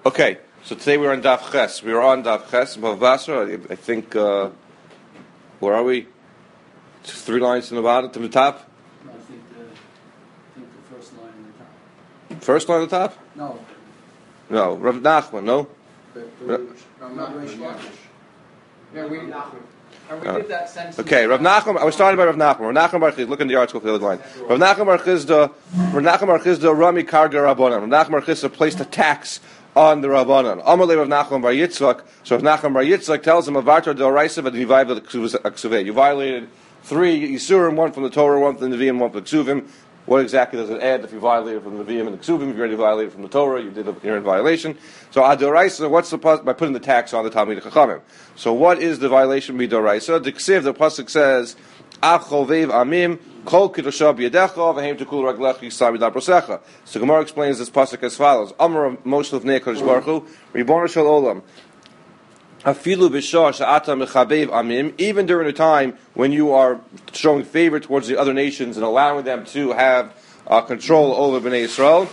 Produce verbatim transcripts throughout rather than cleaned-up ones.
Okay, so today we're on Daf Ches. We are on Daf Ches, Bavasra. I think, uh, where are we? Three lines from the bottom to the top? No, I think the, I think the first line in the top. First line at the top? No. No, Rav Nachman, no? The, the, Ra- no, not Reish Lakish. Yeah, we, and we Uh, did that sentence. Okay, Rav Nachman, I was starting by Rav Nachman. Rav Nachman Bar Chizda, look in the article for the other line. Rav Nachman Bar Chizda, Rav Nachman Bar Chizda, Rami Karga Rabbanan. Rav Nachman Bar Chizda placed a tax on the Rabbanan. Amalei Rav Nachman Bar Yitzchak. So Rav Nachman Bar Yitzchak tells him, Avartar del Raisa, but you violated You violated three Yisurim, one from the Torah, one from the Nevi'im, one from the Ksuvim. What exactly does it add if you violated from the Nevi'im and the Ksuvim? If you already violated from the Torah, you did a, you're in violation. So Adoraisa, what's the by putting the tax on the Talmid Chachamim? So what is the violation Midoraisa? The Ksiv, the pasuk says, Av chovev amim kol kiddushah b'yadecha v'heim tekul raglecha yisam yidab rosecha. So Gemara explains this pasuk as follows: Amar Moshe l'fnei Kadosh Baruch Hu, Ribono shel Olam. Afilu b'shah she'ata mechabev amim. Even during a time when you are showing favor towards the other nations and allowing them to have uh, control over Bnei Yisrael.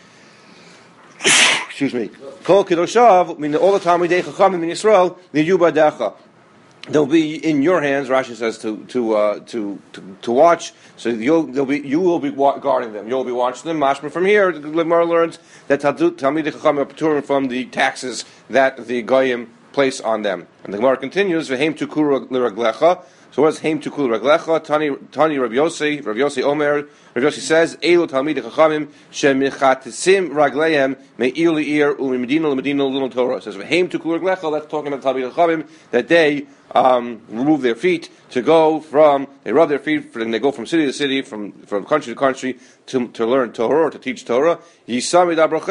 Excuse me. Kol kiddushah, meaning all the time we dei chachamim in Yisrael, the yubadecha. They'll be in your hands. Rashi says to to uh, to, to to watch. So you'll they'll be you will be guarding them. You'll be watching them. Mashma from here, the Gemara learns that Talmidei Chachamim are paturim from the taxes that the goyim place on them. And the Gemara continues, "V'heim tukul l'raglecha." So what is heim tukul l'raglecha? Tani Tani Rabbi Yossi, Rabbi Yossi Omer. Rabbi Yossi says, "Elu Talmidei Chachamim shemichatisim ragleihem me'ir le'ir u'medina l'medina l'il Torah." It says, "V'heim tukul l'raglecha." That's talking about Talmidei Chachamim that they um, remove their feet to go from. They rub their feet and they go from city to city, from from country to country to to learn Torah or to teach Torah. Yisa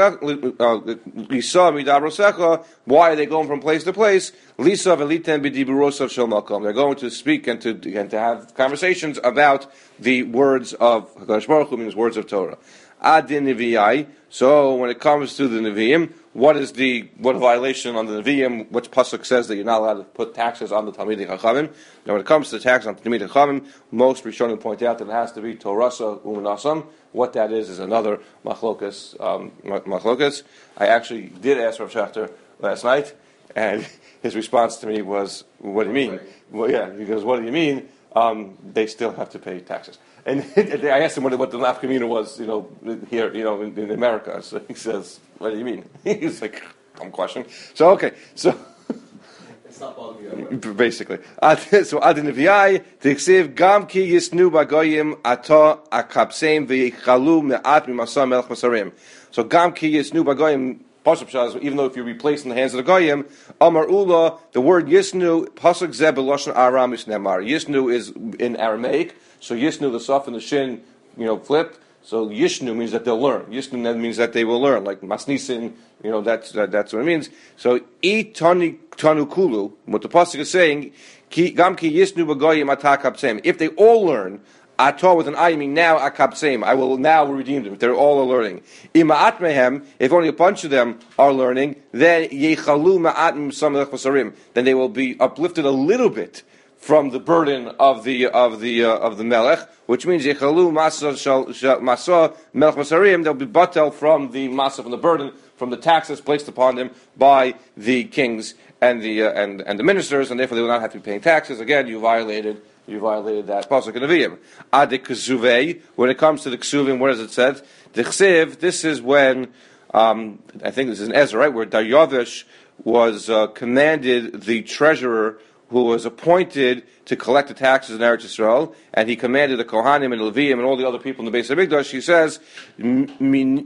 midabrosecha. Why are they going from place to place? Lisa v'litem b'diburosav shel makom. They're going to speak and to and to have conversations about the words of Hakadosh Baruch Hu, means words of Torah. Adin Nevi'ai. So when it comes to the Nevi'im, what is the what violation on the Nevi'im? Which pasuk says that you're not allowed to put taxes on the Talmidei Chachamim? Now when it comes to the tax on the Talmidei Chachamim, most Rishonim point out that it has to be Torasa Umanasam. What that is is another machlokas. Um, machlokas. I actually did ask Rav Schachter last night, and his response to me was, "What do you mean?" Well, yeah, he goes, "What do you mean? Um, they still have to pay taxes." And I asked him what, what the nafkamina was, you know, here, you know, in, in America. So he says, "What do you mean?" He's like, "Dumb question." So okay, so It's not bugging you. basically, so Adin Nevi'ai Tiksiv Gam Ki Yisnu Bagoyim Ata Akapseim VeYichalu Me'at Mimasa Melch Masarim. So Gam Ki Yisnu Bagoyim. Even though if you replace in the hands of the goyim, Amar Ula, the word Yisnu, Pasuk Zeb B'Lashon Aram Yisnemar. Yisnu is in Aramaic, so Yisnu, the Saf and the Shin, you know, flip. So Yishnu means that they'll learn. Yisnu then means that they will learn, like Masnisin, you know, that's that, that's what it means. So I Tani Tanukulu, what the Pasuk is saying, Gam Ki Yisnu Bagoyim Atakapsem. If they all learn, Atah with an I, mean now akapseim. I will now redeem them. If they're all learning. Ima'at mehem, if only a bunch of them are learning, then yechalu ma'at misamech vasarim. Then they will be uplifted a little bit from the burden of the of the uh, of the melech, which means yechalu masa masa melech vasarim. They'll be batel from the masa, from the burden, from the taxes placed upon them by the kings and the uh, and and the ministers, and therefore they will not have to be paying taxes. Again, you violated. You violated that pasuk in Nevi'im. Adik Ksuvei. When it comes to the Ksuvim, what does it say? The Ksiv. This is when um, I think this is in Ezra, right, where Daryavish was uh, commanded the treasurer who was appointed to collect the taxes in Eretz Yisrael, and he commanded the Kohanim and Leviim and all the other people in the Beis Hamikdash. He says, "Minda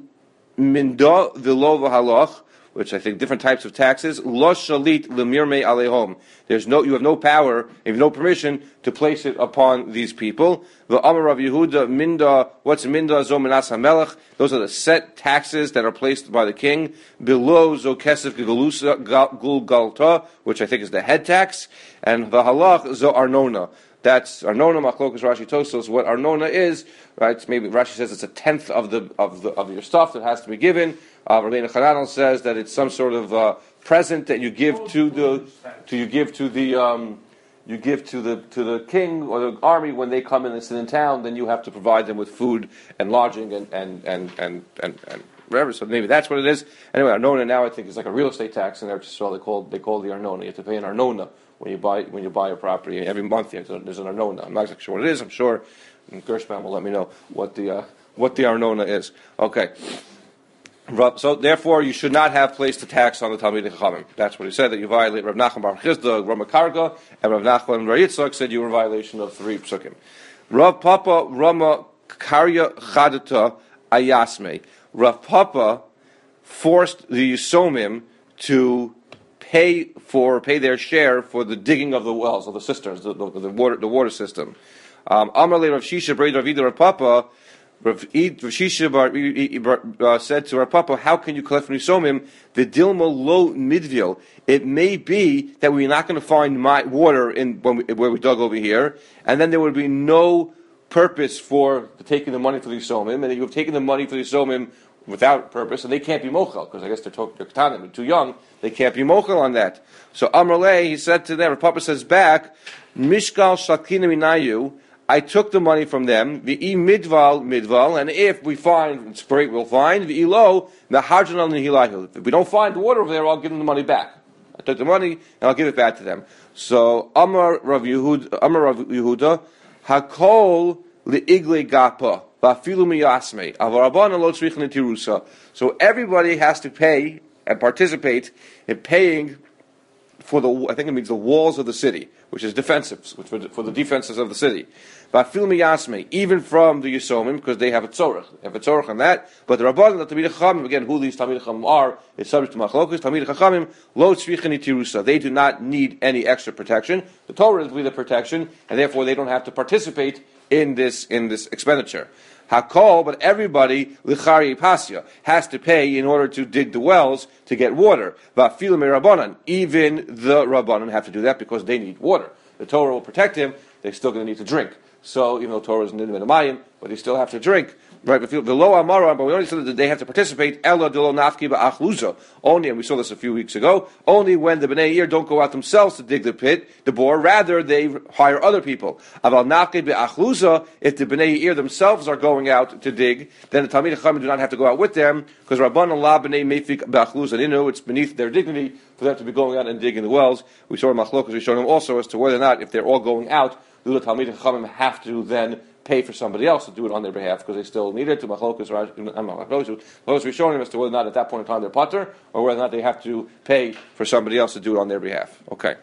v'lo v'halach," which I think different types of taxes. Lo shalit lemirmei alehom. There's no, you have no power, you have no permission to place it upon these people. The Amar Rav Yehuda minda. What's minda zo minas hamelech? Those are the set taxes that are placed by the king. Below zo kesef gulgalta, which I think is the head tax, and the halach zo arnona. That's Arnona, Machlokas, Rashi, Tosos. What Arnona is, right? Maybe Rashi says it's a tenth of the of the of your stuff that has to be given. Uh, Rabbeinu Chananel says that it's some sort of uh, present that you give to the to you give to the um, you give to the to the king or the army when they come in and sit in town. Then you have to provide them with food and lodging and and and and and, and forever. So maybe that's what it is. Anyway, arnona now I think is like a real estate tax in Eretz Yisrael. They call they call the arnona. You have to pay an arnona when you buy when you buy a property every month. There's an arnona. I'm not exactly sure what it is. I'm sure Gershman will let me know what the uh, what the arnona is. Okay. So therefore, you should not have placed a tax on the Talmidei Chachamim. That's what he said, that you violate. Rav Nachman Bar Chizda, Rama Karga, and Rav Nachman Bar Yitzchak said you were in violation of three psukim. Rav Papa Rama Karya Chadata Ayasme. Rav Papa forced the Yisomim to pay for pay their share for the digging of the wells, of the cisterns, the, the, the water the water system. Um, Amarle Rav Shisha Braid Rav Ida Rav Papa. Rav Shisha uh, said to Rav Papa, how can you collect from Yisomim the Dilma lo midvil? It may be that we're not going to find my water in when we, where we dug over here, and then there would be no purpose for taking the money for the Yisomim, and then you have taken the money for the Yisomim without purpose, and they can't be mochel, because I guess they're, talk, they're ketanim, they're too young, they can't be mochel on that. So Amrle, he said to them, Rav Papa says back, Mishkal Shakina Minayu, I took the money from them, the e midval midval, and if we find it's great, we'll find the elo the harjanal nihilahu. If we don't find the water over there, I'll give them the money back. I took the money and I'll give it back to them. So Amar Rav Yehuda, Amar Rav Yehuda, Hakol liigle gapa vafilu miyasme avarabana lo tzrichin tirusa. So everybody has to pay and participate in paying for the, I think it means the walls of the city, which is defensive, which for the, for the defenses of the city. Vafil miyasme, even from the Yisomim, because they have a tzorach, they have a tzorach on that. But the Rabbanan, the Talmidei Chachamim, again, who these Talmidei Chachamim are, is subject to machlokus. Talmidei Chachamim lo tzrichani tirusa. They do not need any extra protection. The Torah is with the protection, and therefore they don't have to participate in this in this expenditure. Hakol, but everybody, lichari pasya, has to pay in order to dig the wells to get water. Vafilu rabbanan, even the rabbanan have to do that because they need water. The Torah will protect him, they're still going to need to drink. So, even though Torah is in the Mayim, but they still have to drink. Right, but below Amara, but we only said that they have to participate. Ella delo nafki ba'achluza. Only, and we saw this a few weeks ago. Only when the Bnei Yir don't go out themselves to dig the pit, the bore. Rather, they hire other people. Aval nafki ba'achluza. If the Bnei Yir themselves are going out to dig, then the Talmidei Chachamim do not have to go out with them because Rabban la Bnei Mefik ba'achluza. You know, it's beneath their dignity for them to be going out and digging the wells. We saw in Machlokas. We showed them also as to whether or not if they're all going out, do the Talmidei Chachamim have to then pay for somebody else to do it on their behalf because they still need it to machlokas or we're showing them as to whether or not at that point in time they're patur or whether or not they have to pay for somebody else to do it on their behalf. Okay.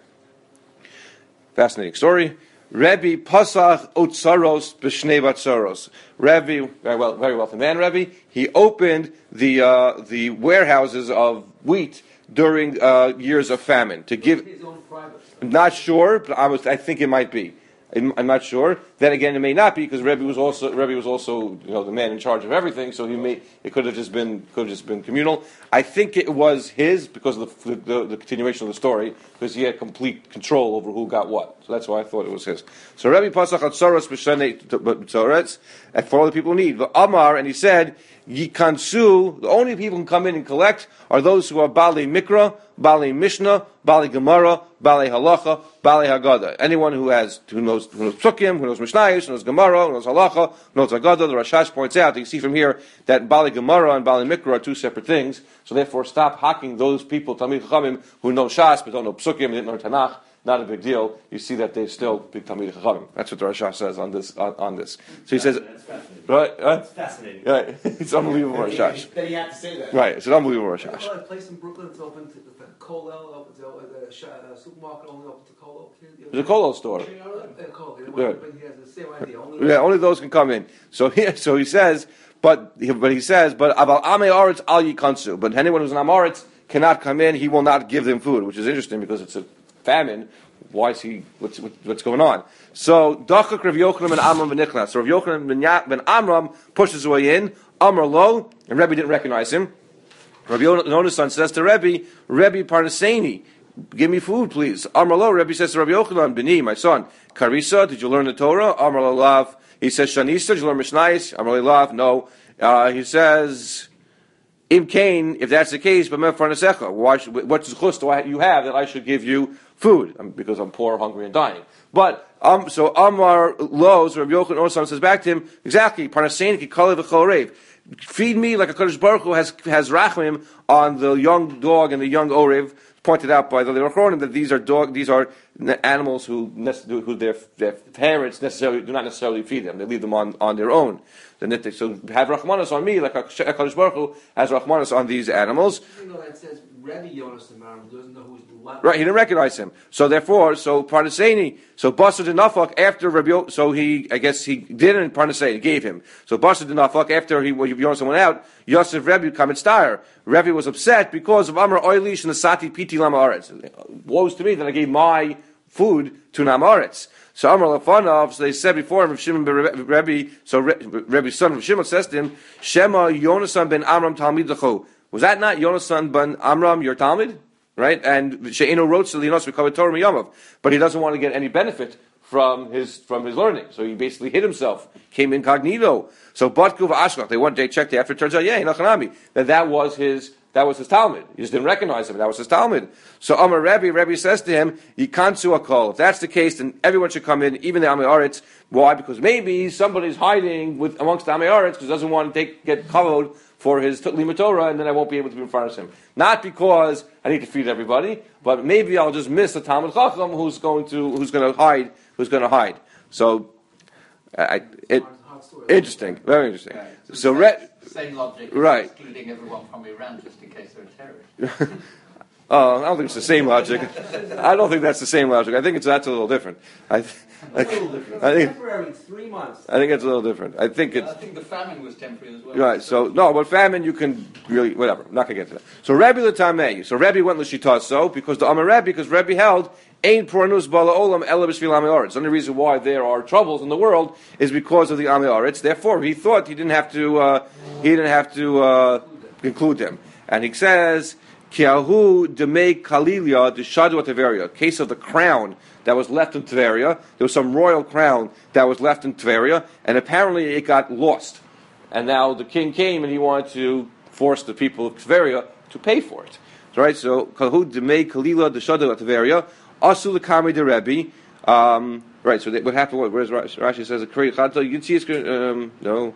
Fascinating story. Rebbe Pasach Otsaros B'Shnei Batsaros. Rebbe, very well, very wealthy man. Rebbe, he opened the uh, the warehouses of wheat during uh, years of famine to give. His own private. Not sure, but I was. I think it might be. I'm not sure. Then again, it may not be because Rebbe was also Rebbe was also you know the man in charge of everything. So he may it could have just been could have just been communal. I think it was his because of the the, the continuation of the story because he had complete control over who got what. So that's why I thought it was his. So Rebbe Pasach Atzaros b'Shnei Tzoretz and for all the people who need the Amar and he said Yikansu. The only people who can come in and collect are those who are Bali Mikra, Bali Mishnah, Bali Gemara, Bali Halacha, Bali Haggadah. Anyone who has who knows who knows Psukim, who knows Mishnayos, who knows Gemara, who knows Halacha, who knows Haggadah. The Rashash points out, you see from here that Bali Gemara and Bali Mikra are two separate things. So therefore, stop hacking those people, Talmidei Chachamim, who know Shas but don't know Psukim, didn't know Tanakh. Not a big deal. You see that they're still big Talmidei Chachamim. That's what the Rashash says on this. On, on this. So he says, right? It's fascinating. Right. It's unbelievable Rashash. That he had to say that. Right. It's an unbelievable Rashash. There's a place in Brooklyn that's open to the Kolel, open to the uh, supermarket, only open to Kolel. There's a Kolel store. Yeah. He has the same idea. Only yeah, only those can come in. So he, so he says, but but he says, but about Ame Aretz al Yikansu. But anyone who's an Amoritz cannot come in. He will not give them food, which is interesting because it's a famine. Why is he? What's what's going on? So Dachak Rav Yochanan ben Amram v'Nichnas. So Rav Yochanan ben Amram pushes his way in. Amar lo, and Rebbe didn't recognize him. Rav Yona's son says to Rebbe, Rebbe Parnaseni, give me food, please. Amar lo, Rebbe says to Rav Yochanan, Beni, my son, Karisa, did you learn the Torah? Amar lo lav. He says Shanisa, did you learn Mishnayos? Amar lo lav. No. Uh, he says. Im Kain, if that's the case, but what's the chus do you have that I should give you food um, because I'm poor, hungry, and dying. But um, so Amar Loz, Rabbi Yochanan Osam says back to him exactly. Parnasein ki kalev v'chol reiv. Feed me like a Kodesh Baruch Hu has has rachmim on the young dog and the young orev. Pointed out by the Chronim that these are dog, these are animals who who their their parents necessarily do not necessarily feed them; they leave them on, on their own. So have Rachmanos on me like a Kodesh Baruch Hu has Rachmanos on these animals. Even though that says Rebbe Yonas Amarim doesn't know who's what. Right, he didn't recognize him. So therefore, so Parnaseni, so Basar de Nafak after Rabbi, so he, I guess he didn't Parnaseni, gave him. So Basar de Nafak after he Yonas went out, Yosef Rebbe come and star. Rebbe was upset because of Amar Oilish and the Sati Piti Lama Aretz. Woes to me that I gave my food to Namaretz. So Amar Lafanov, so they said before him, Shimon ben Rebbe, so Rebbe's son of Shimon says to him, Shema Yonasan ben Amram Talmid Lecho. Was that not Yonasan ben Amram, your Talmud? Right? And She'eno wrote to Linos V'Kavod Torah Miyamav. But he doesn't want to get any benefit from his from his learning. So he basically hid himself, came incognito. So Batku v'Ashlach, they went, they checked after, it turns out, yeah, Hinachanami, that that was his That was his Talmud. He just didn't recognize him. That was his Talmud. So Amar Rebbe, Rebbe says to him, Yikansu akol. If that's the case, then everyone should come in, even the Amei Aretz. Why? Because maybe somebody's hiding with amongst the Amei Aretz because doesn't want to take get kavod for his Limud Torah, and then I won't be able to be in front of him. Not because I need to feed everybody, but maybe I'll just miss the Talmud Chacham who's going to who's going to hide who's going to hide. So, I, it interesting, very interesting. Yeah. So, so same, Re- same logic, right? Excluding everyone from Iran just in case they're terrorists. Oh, I don't think it's the same logic. I don't think that's the same logic. I think it's that's a little different. I, th- I, a little different. I think temporary, three months. I think it's a little different. I think it's I think the famine was temporary as well. right. So no, but famine you can really whatever. I'm not gonna get to that. So Rabbi Latamei. So Rabbi went l'shita so because the Amar Rabbi because Rabbi held Ein Pornus Bala Olam Ela B'Shvil Amei Aretz. The only reason why there are troubles in the world is because of the Amei Aretz. Therefore, he thought he didn't have to. Uh, he didn't have to uh, conclude them. And he says. Kiahu demei Kalilia the Shadu Tveria. Case of the crown that was left in Tveria. There was some royal crown that was left in Tveria, and apparently it got lost. And now the king came and he wanted to force the people of Tveria to pay for it. Right? So Kiahu demei Kalilia the Shadu Tveria. Asu lekami de Rebbe. Um, right. So they, what happened? What? Where's Rashi? Rashi says a Kri Chata. You can see it's um, no.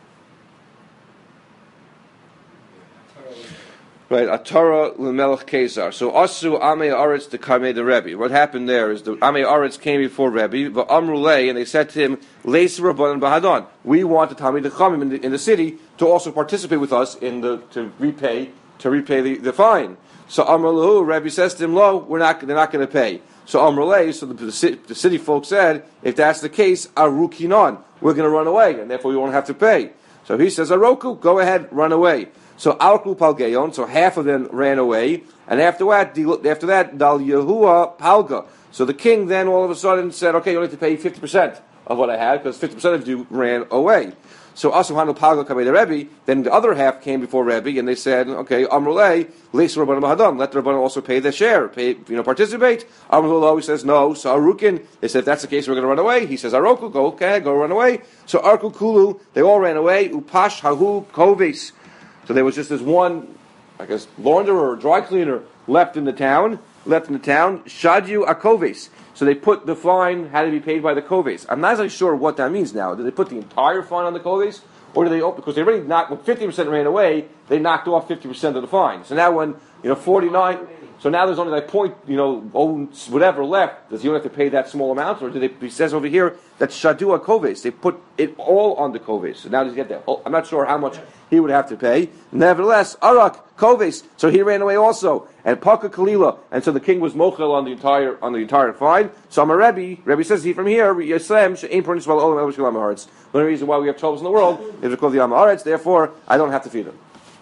Right, Atara l'melech Kesar. So Asu Amei Aretz the Kamei the Rebbe. What happened there is the Amei Aretz came before Rebbe, but Amrulei, and they said to him, Leis Rabbanan Bahadon. We want the Talmid Chachamim in the in the city to also participate with us in the to repay to repay the, the fine. So Amrulu, Rebbe says to him, Lo, we're not they're not going to pay. So Amrulei, so the, the, city, the city folk said, if that's the case, Arukinon, we're going to run away, and therefore we won't have to pay. So he says, Aroku, go ahead, run away. So Alku Palgeon, so half of them ran away, and after that, after that, Dal Yehua Palga. So the king then all of a sudden said, okay, you only have to pay fifty percent of what I had, because fifty percent of you ran away. So Asuhanu Palga Kamei the Rebbe, then the other half came before Rebbe, and they said, okay, Amrulei, Leis Rabbanan Bahadam, let the Rabbanan also pay their share, pay, you know, participate. Amrullah always says no, so Arukin, they said, if that's the case, we're going to run away. He says, Aroku, go, okay, go run away. So Arku Kulu, they all ran away, Upash Hahu Koves. So there was just this one, I guess, launderer or dry cleaner left in the town, left in the town, Shadyu Akoves. So they put the fine had to be paid by the Koves. I'm not exactly sure what that means now. Did they put the entire fine on the Koves? Or did they, because they already knocked, when fifty percent ran away, they knocked off fifty percent of the fine. So now when, you know, forty-nine, so now there's only like point, you know, oh, whatever left, does he only have to pay that small amount? Or do they, it says over here that Shadua Koves, they put it all on the Koves. So now does he get that? Oh, I'm not sure how much he would have to pay. Nevertheless, Arak Koves, so he ran away also. And Paka Kalila, and so the king was mochel on the entire on the entire fine. So I'm a Rebbe, Rebbe says he from here, Yisrael, She'ein Pernis Bal Olam El B'Shvil Am Haaretz. The only reason why we have troubles in the world is because of the Am Haaretz, therefore I don't have to feed them.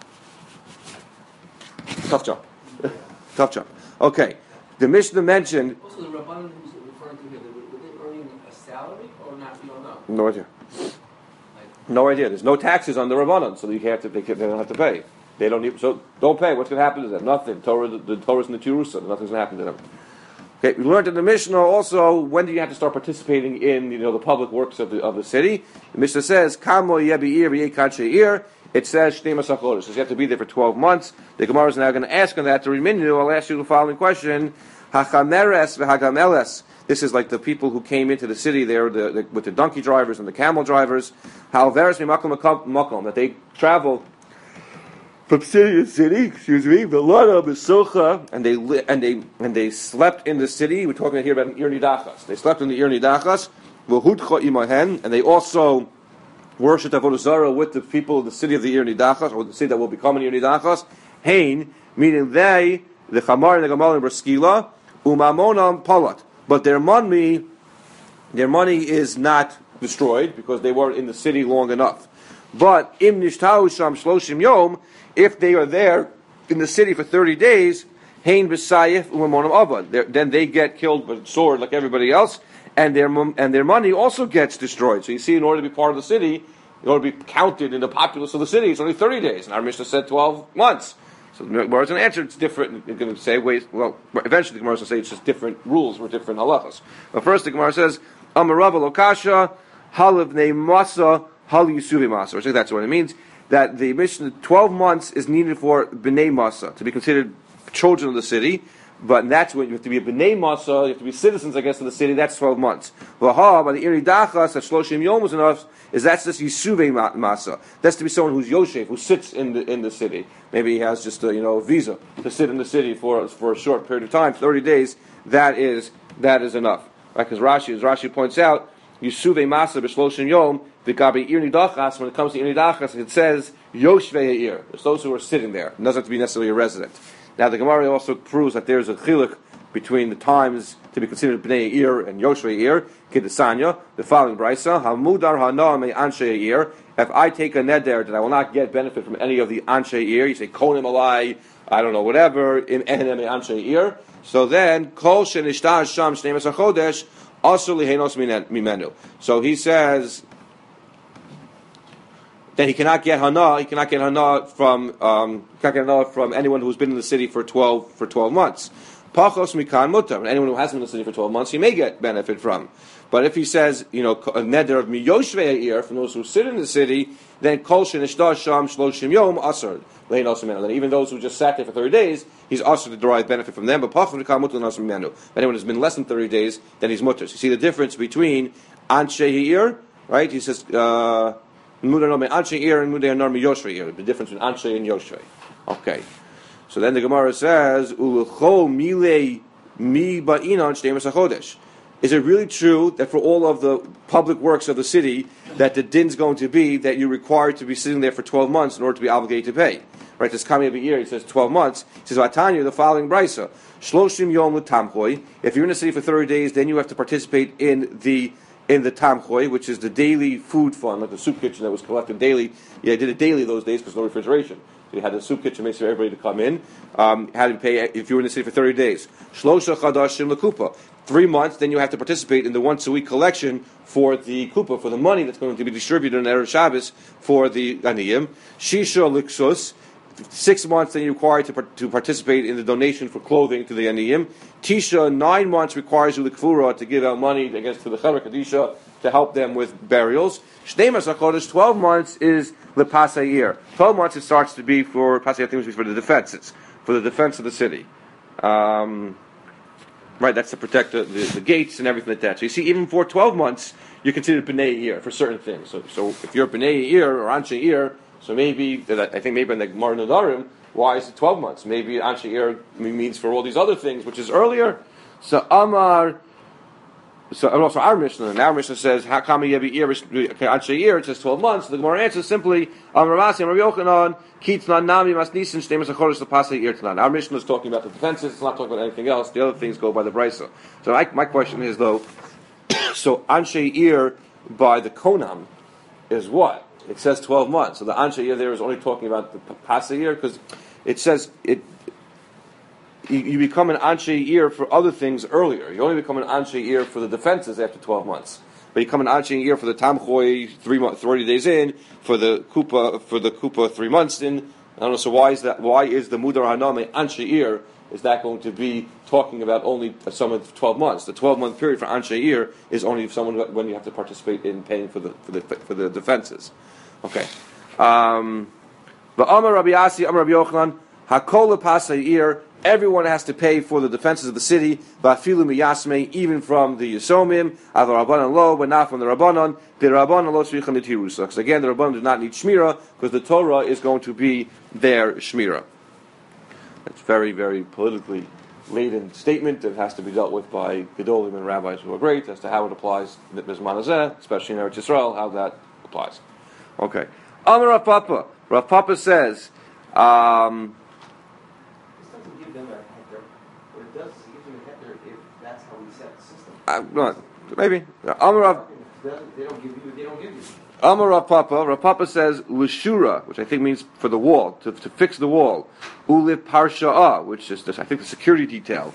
Tough job. Tough job. Okay. The Mishnah mentioned. Also, the Rabbanan who's referring to here, were they earning a salary or not? You don't know. No idea. No idea. There's no taxes on the Rabbanan, so you can't. They, can't, they don't have to pay. They don't need. So don't pay. What's going to happen to them? Nothing. Torah. The, the Torah's in the Jerusalem. Nothing's going to happen to them. Okay. We learned in the Mishnah also when do you have to start participating in you know the public works of the of the city. The Mishnah says, "Kamo yebiir yeikad sheir." it says Shnei Masach Chodesh. So you have to be there for twelve months. The Gemara is now going to ask on that. To remind you, I'll ask you the following question: Hachameres v'hagameles. This is like the people who came into the city there the, the, with the donkey drivers and the camel drivers. Halveres mimakom makom, that they travel from city to city. Excuse me. V'lada b'socha, and they li- and they and they slept in the city. We're talking here about Ir Nidachas. They slept in the Ir Nidachas. V'hudcha imahen, and they also worshipped Avodah Zarah with the people of the city of the Ir Nidachas, or the city that will become an Ir Nidachas. Hein, meaning they, the Chamar and the Gamal and Braskila, umamonam palat. But their money, their money is not destroyed because they weren't in the city long enough. But im nishtau sham shloshim yom, if they are there in the city for thirty days, hein b'sayif umamonam abad. Then they get killed with a sword like everybody else, and their and their money also gets destroyed. So you see, in order to be part of the city, in order to be counted in the populace of the city, it's only thirty days. And our Mishnah said twelve months. So the Gemara is going to answer, it's different. It's going to say, wait, well, eventually the Gemara is going to say it's just different rules for different halachas. But first the Gemara says, Amarava lokasha, halav ne masa, hal yusuvi masa. I think that's what it means. That the Mishnah, twelve months is needed for b'nei masa, to be considered children of the city. But that's when you have to be a b'nei masa, you have to be citizens, I guess, of the city. That's twelve months. V'ha, by the iri dachas, that shloshim yom was enough, is that's just yisuvei masa. That's to be someone who's yoshev, who sits in the in the city. Maybe he has just a, you know, a visa to sit in the city for for a short period of time, thirty days. That is that is enough, right? Because Rashi, as Rashi points out, yisuvei masa b'shloshim yom v'gabi iri dachas. When it comes to iri dachas, it says yoshvei ir. There's those who are sitting there. It doesn't have to be necessarily a resident. Now the Gemara also proves that there's a chiluk between the times to be considered Bnei Ir and Yoshvei Ir. Kedesanya, the following brisa: Hamudar hana me Anshe Ir. If I take a neder that I will not get benefit from any of the Anshe Ir, you say konim alai, I don't know, whatever in enem me Anshe Ir. So then kol shenishtar sham shnei mesach chodesh asur lihenos mimenu. So he says that he cannot get hana. He cannot get hana from um, cannot get hana from anyone who's been in the city for twelve for twelve months. Pachos mikan mutar. And anyone who hasn't been in the city for twelve months, he may get benefit from. But if he says, you know, a neder of miyoshvei ir from those who sit in the city, then kol shenishtar sham shloshim yom asur lehenos mimenu. Then even those who just sat there for thirty days, he's asur to derive benefit from them. But pachos mikan mutar lehenos mimenu. If anyone has been less than thirty days, then he's mutar. So you see the difference between anshe ir, right? He says. Uh, The difference between Anshe and Yoshvei. Okay. So then the Gemara says, is it really true that for all of the public works of the city, that the din's going to be that you're required to be sitting there for twelve months in order to be obligated to pay? Right, this coming every year, he says twelve months. He says, Vatanya, the following brisa, Shloshim yom l'tamchoi. If you're in the city for thirty days, then you have to participate in the in the tamchoi, which is the daily food fund, like the soup kitchen that was collected daily. Yeah, I did it daily those days because no refrigeration. So you had the soup kitchen, made sure everybody to come in. Um, had to pay if you were in the city for thirty days. Shlosha chadashim lekupa. Three months, then you have to participate in the once a week collection for the kupa, for the money that's going to be distributed on Erev Shabbos for the aniyim. Shisha liksus. Six months, then you're required to, to participate in the donation for clothing to the aniyim. Tisha, nine months requires you l'kfura to give out money against to the Chevra Kadisha to help them with burials. Shnei Masach Chodesh, twelve months is the pasayir. Twelve months it starts to be for pasayir things for the defenses, for the defense of the city. Um, right, that's to protect the, the, the gates and everything like that. So you see, even for twelve months, you're considered b'nei ir for certain things. So, so if you're b'nei ir or anshe ir, so maybe, I think maybe in the Gemara Nadarim, why is it twelve months? Maybe Anshe Ir means for all these other things, which is earlier. So Amar, so also our Mishnah, and our Mishnah says, how come Yebi Ir, Anshe Ir, it says twelve months. The Gemara answers simply, Amar Ravasi, Amar Yochanan, Kitnan Nami Masnisin, Shtei Masach Chodesh Lepasei Ir Tanan. Our Mishnah is talking about the defenses, it's not talking about anything else. The other things go by the Brisa. So my, my question is though, so Anshe Ir by the Konam is what? It says twelve months. So the Anshe Ir there is only talking about the Pasei Ir because it says it. You, you become an Anshe Ir for other things earlier. You only become an Anshe Ir for the defenses after twelve months. But you become an Anshe Ir for the Tamchoi three months, thirty days in, for the Kupa for the Kupa three months in. I don't know. So why is that? Why is the Mudar Haname Anshe Ir? Is that going to be talking about only some of twelve months? The twelve month period for Anshe Ir is only if someone when you have to participate in paying for the for the for the defenses. Okay. Um, V'amar Rabbi Asi, Amar Rabbi Yochanan, Hakol Pasayir. Everyone has to pay for the defenses of the city, V'afilu miyasmei, even from the Yisomim, Av Rabbanan lo, but not from the Rabbanon. The Rabbanon lo shricham nitirusa. Because again, the Rabbanon do not need shmira, because the Torah is going to be their shmira. It's very, very politically laden statement that has to be dealt with by Gedolim and rabbis who are great as to how it applies in Bisman Hazeh, especially in Eretz Yisrael, how that applies. Okay. Amar Rav Papa. Rav Papa says, um, them a heter, but it does give them a heter if that's how we set the system. Uh, not, maybe. Amar Rav, they don't give you, they don't give you. Amar Rav Papa, Rav Papa says, L'shura, which I think means for the wall, to, to fix the wall. Uli Parsha'ah, which is, this, I think, the security detail.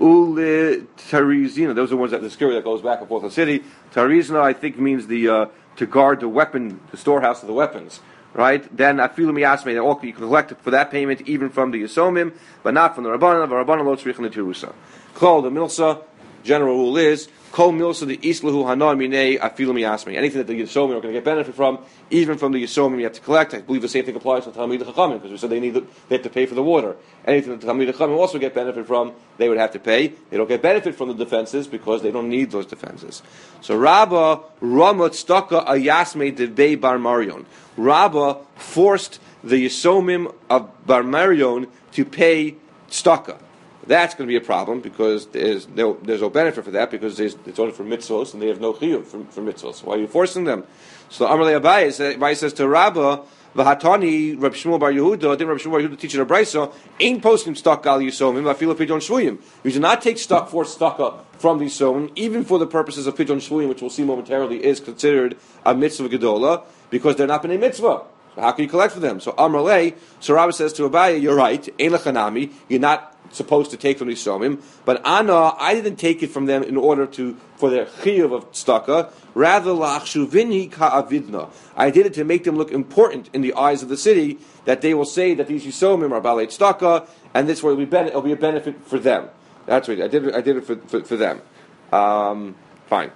Uli Tarizina, those are the ones that the security that goes back and forth in the city. Tarizina, I think, means the uh, to guard the weapon, the storehouse of the weapons. Right? Then afilu miyasmei, they all you can collect for that payment even from the Yisomim, but not from the Rabbanan. The Rabbanan lo tzrichen l'tirusa. Kol the milsa, general rule is kol milsa the islahu hana minei afilu miyasmei. Anything that the Yisomim are going to get benefit from, even from the Yisomim you have to collect. I believe the same thing applies to Talmidei Chachamim because we said they need the, they have to pay for the water. Anything that the Talmidei Chachamim also get benefit from, they would have to pay. They don't get benefit from the defenses because they don't need those defenses. So Rabba Ramot Staka Ayasmei Devei Bar Marion. Rabbah forced the Yisomim of Bar Marion to pay staka. That's going to be a problem because there's no, there's no benefit for that because it's only for mitzvos and they have no chiyuv for, for mitzvos. Why are you forcing them? So Amalei Abaye, Abaye says to Rabbah, V'hatani Reb Shmuel Bar Yehuda, didn't Reb Shmuel Bar Yehuda teach in a brayso, ain't posting staka al Yisomim, afilu pidyon shvuyim. You do not take stock for staka from the Yisomim, even for the purposes of pidyon shvuyim, which we'll see momentarily is considered a mitzvah gedola, because they're not been a mitzvah. So how can you collect for them? So Amrlei, so Rabbah says to Abaye, you're right, ein lechanami, you're not supposed to take from the Yisomim, but Ana, I didn't take it from them in order to, for their chiyuv of staka, rather la'achshuvinhi ka'avidna. I did it to make them look important in the eyes of the city, that they will say that these Yisomim are balei staka, and this will be, ben- it'll be a benefit for them. That's right, I did it, I did it for, for, for them. Um, fine.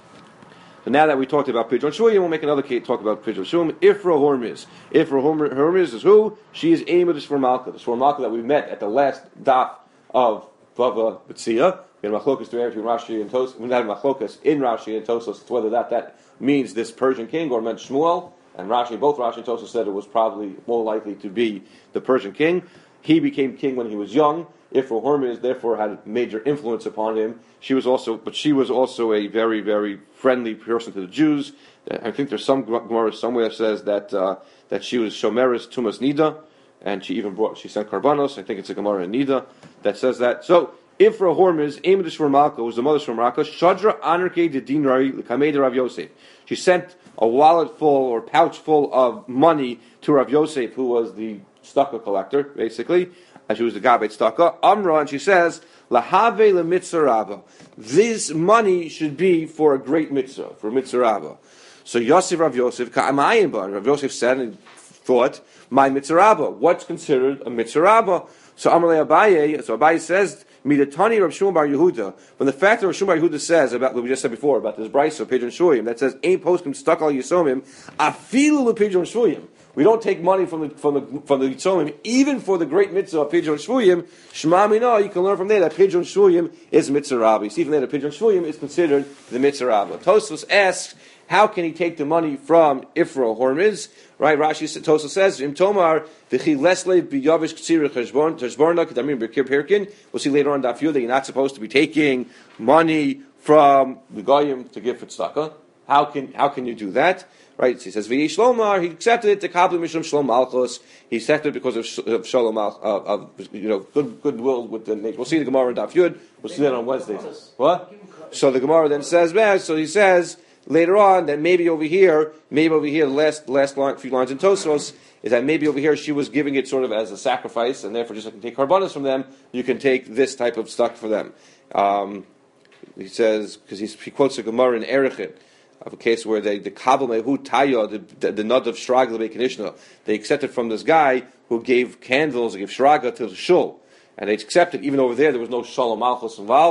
So now that we talked about Pidyon Shvuyim, we'll make another case talk about Pidyon Shvuyim. Ifra Hormiz. Ifra Hormiz is who? She is Ema the Shvur Malka. The Shvur Malka that we met at the last daf of Bava B'tzia. We had Machlokas between Rashi and Tosos. We had Machlokas in Rashi and Tosos, whether that, that means this Persian king or meant Shmuel. And Rashi, both Rashi and Tosos said it was probably more likely to be the Persian king. He became king when he was young. Ifra Hormiz therefore had major influence upon him. She was also, but she was also a very, very friendly person to the Jews. I think there's some Gemara somewhere that says that uh, that she was Shomeres Tumas Nida, and she even brought, she sent Karbanos. I think it's a Gemara in Nida that says that. So Ifra Hormiz, Ema de Shvur Malka, was the mother of Shvur Malka. Shadra Anarke de Dinari L'Kamei de Rav Yosef. She sent a wallet full or pouch full of money to Rav Yosef, who was the staka collector, basically. And she was the Gabet Staka. Amra, and she says, Lahave le mitzvah rabba. This money should be for a great mitzvah, for a mitzvah rabba. So Yosef Rav Yosef, Ka'amayim ba. Rav Yosef said and thought, my mitzvah rabba. What's considered a mitzvah rabba? So Amalei Abaye, so Abaye says, Midatani Rav Shmuel Bar Yehuda. From the fact that Rav Shmuel Bar Yehuda says about what we just said before about this brayso of Pidyon Shvuyim that says, Ein poskim stuck al Yisomim, afilu le Pidyon Shvuyim. We don't take money from the from the from the Yitzomim, even for the great mitzvah of Pidyon Shvuyim. Shema Mina, you can learn from there that Pidyon Shvuyim is mitzvah rabba. You see from there that Pidyon Shvuyim is considered the mitzvah rabba. Tosfos asks, how can he take the money from Ifra Hormiz? Right, Rashi Tosfos says, Im Tomar v'chi lesle biyavish k'tzirich hashborna k'damim b'kir pirkin. We'll see later on Daf Yud that you're not supposed to be taking money from the goyim to give for tzedakah. How can how can you do that? Right, he says V'yish Lomar. He accepted it to kabli mishum shalom malchus. He accepted it because of, of shalom uh, of you know good goodwill with the nation. We'll see the Gemara in Daf Yud. We'll see that on Wednesdays. What? So the Gemara then says, well, so he says later on that maybe over here, maybe over here, the last last line, few lines in Tosfos is that maybe over here she was giving it sort of as a sacrifice, and therefore just like you can take karbanos from them, you can take this type of stuff for them. Um, he says because he quotes a Gemara in Erechet of a case where they the kabel mehu taya the the, the nod of shraga lebekinishna they accepted from this guy who gave candles, gave shraga to the shul, and they accepted even over there there was no shalom malchus involved.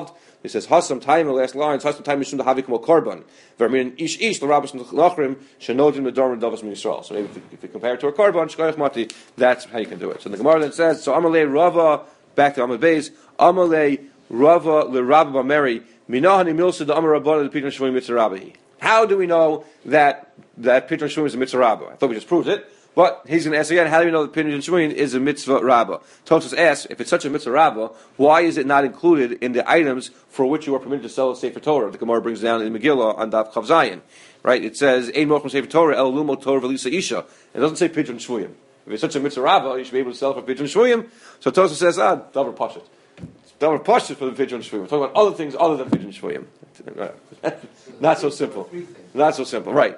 It says Hasam time the last lines. Hasam time mishum dahavikum korban. Vermin ish ish the rabbis nachrim shenodim nedarim davos min Yisrael. So maybe if you, if you compare it to a korban, shkoyach mati, that's how you can do it. So the Gemara then says, so Amalei Rava, back to Amud Beis, Amalei Rava le Rabba Bameri minahani milsa the Amar Rabbana the Pidyon Shvuim mitzvah Rabbi. How do we know that that Pidyon Shvuim is a mitzvah Rabba? I thought we just proved it. But he's going to ask again, how do we know that Pidyon Shvuim is a mitzvah rabbah? Tosfos asks, if it's such a mitzvah rabbah, why is it not included in the items for which you are permitted to sell a Sefer Torah? The Gemara brings down in Megillah on Daf Chav Zayin. Right? It says, Ein mochim Sefer Torah, el lumo Torah v'lisa isha. It doesn't say Pidyon Shvuim. If it's such a mitzvah rabbah, you should be able to sell it for Pidyon Shvuim. So Tosfos says, ah, davar pashut. Davar pashut for the Pidyon Shvuim. We're talking about other things other than Pidyon Shvuim. Not so simple. Not so simple. Right.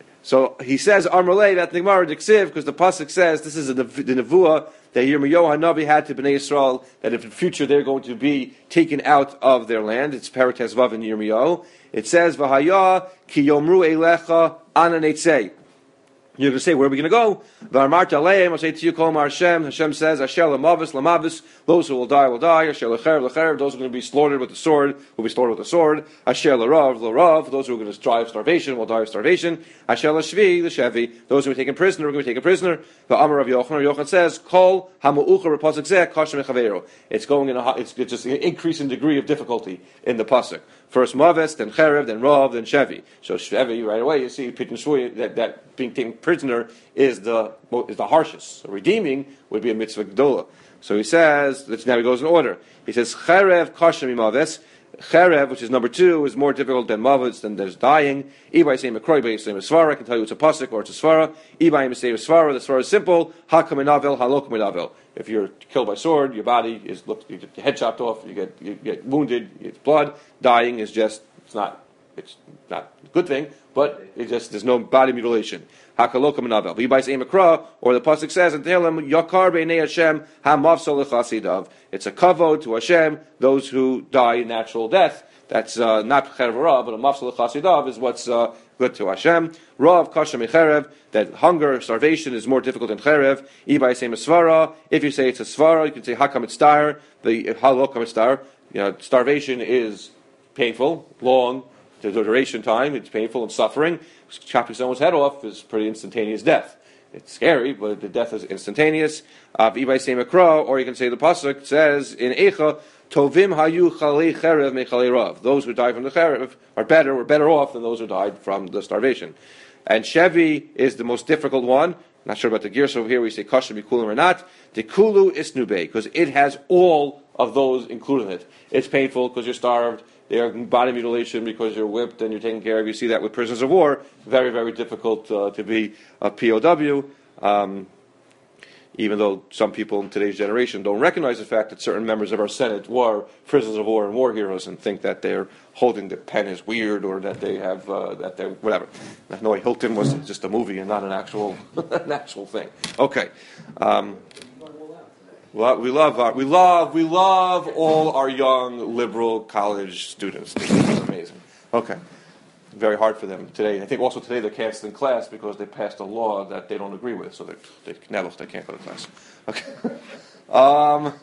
So he says, Armalei, that the Gemara diksiv, because the pasuk says this is a, the nevuah that Yirmiyahu Hanavi had to Bnei Yisrael, that if in the future they're going to be taken out of their land. It's Parates Vav in Yirmiyahu. It says, V'haya ki yomru eilecha ananetzei. You're going to say, where are we going to go? V'amarta aleim, I'll say to you, Kol Mar Hashem. Hashem says, Asher lamavis, lamavis. Those who will die will die. Asher lecherev, lecherev. Those who are going to be slaughtered with the sword will be slaughtered with the sword. Asher lerav, lerav. Those who are going to die of starvation will die of starvation. Asher leshvi, leshevi. Those who are taken prisoner are going to be taken prisoner. V'amar Rav Yochanan, Rav Yochanan says, Kol hamu'ucha repasuk zeh, kashem echaveiro. It's going in a, it's, it's just an increasing degree of difficulty in the pasuk. First mavis, then cherev, then rav, then shevi. So shevi, right away, you see Pidyon Shvuim, that, that being taken prisoner is the is the harshest. So redeeming would be a mitzvah gedola. So he says, now he goes in order. He says, cherev kashem imaves. Cherev, which is number two, is more difficult than mavis, than there's dying. Ibai say mekroi, Ibai say svara. I can tell you it's a pasuk or it's a svara. Ibai say svara. The svara is simple. Hakam enavel, halok enavel. If you're killed by sword, your body is looked, you get your head chopped off, you get you get wounded, it's blood. Dying is just it's not it's not a good thing, but it just there's no body mutilation. Hakalokam enavel. Ibai say makra, or the pasuk says in Tehillim, Yakar beinei Hashem hamavsol lechasidav. It's a kavod to Hashem, those who die a natural death. That's uh, not cherev rav, but a mafsal chasidav is what's uh, good to Hashem. Rav kasha mecherev, that hunger, starvation is more difficult than cherev. Ibai say svara. If you say it's a svara, you can say hakam etztar. The halokam etztar. You know, starvation is painful, long, the duration time. It's painful and suffering. Chopping someone's head off is pretty instantaneous death. It's scary, but the death is instantaneous. Uh, Ibai say makra, or you can say the pasuk says in Eicha. Tovim hayu chalei cherev mechalei rav. Those who died from the cherev are better, were better off than those who died from the starvation. And shevi is the most difficult one. Not sure about the gears over here. We say kasher bikulim or not. The kulu is nubei because it has all of those included in it. It's painful because you're starved. There are body mutilation because you're whipped and you're taken care of. You see that with prisoners of war. Very, very difficult uh, to be a P O W. Um, even though some people in today's generation don't recognize the fact that certain members of our Senate were prisoners of war and war heroes and think that they're holding the pen is weird or that they have, uh, that they're, whatever. No, Hilton was just a movie and not an actual an actual thing. Okay. Um, well, we love our, we love, we love all our young liberal college students. This is amazing. Okay. Very hard for them today. I think also today they're canceling class because they passed a law that they don't agree with, so they they, now they can't go to class. Okay. Um,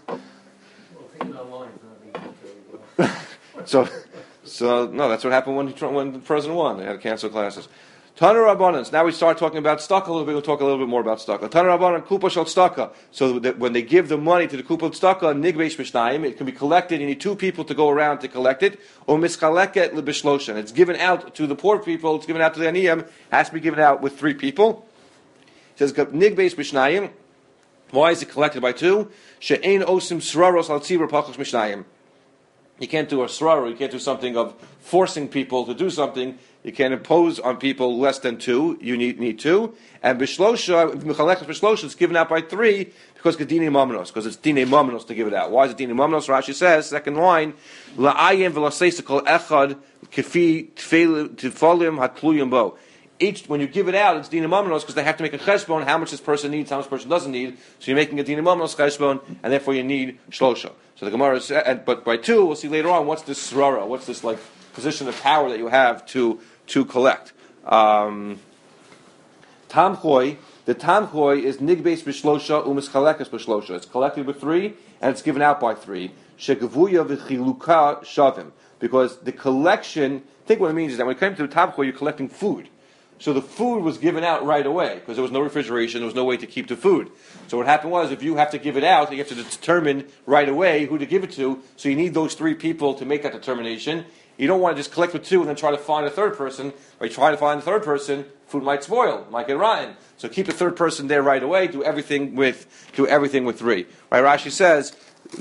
so, so no, that's what happened when he, when the president won. They had to cancel classes. Tana Rabbanan. Now we start talking about tzedakah a little bit. We'll talk a little bit more about tzedakah. Tana Rabbanan kupa shel tzedakah. So that when they give the money to the kupa tzedakah, nigbesh mishnayim, it can be collected. You need two people to go around to collect it. Or mischaleket lebishloshan. It's given out to the poor people. It's given out to the aniyim. Has to be given out with three people. It says nigbesh mishnayim. Why is it collected by two? She'ein osim sraros al tzibur pachos mishnayim. You can't do a srara. You can't do something of forcing people to do something. You can't impose on people less than two. You need need two. And bishlosha, mechalechas bishlosha, it's given out by three because it's dine mamanos, because it's dine mamanos to give it out. Why is it dine mamanos? Rashi says, second line, la'ayim v'laseisa kol echad kefi tfolim hatluyim bo. Each, when you give it out, it's dine mamanos because they have to make a cheshbon how much this person needs, how much this person doesn't need. So you're making a dine mamanos cheshbon, and therefore you need shlosha. So the Gemara says, but by two, we'll see later on, what's this srara? What's this like position of power that you have to to collect? Um, Tamchoi, the tamchoi is nigbeis b'shlosha u'mischalekas b'shlosha. It's collected with three and it's given out by three. shegavuya v'chiluka shavim. Because the collection, I think what it means is that when it came to the tamchoi, you're collecting food. So the food was given out right away because there was no refrigeration, there was no way to keep the food. So what happened was, if you have to give it out, you have to determine right away who to give it to. So you need those three people to make that determination. You don't want to just collect with two and then try to find a third person. Or you try to find a third person, food might spoil, might get rotten. So keep the third person there right away. Do everything with do everything with three. Right? Rashi says,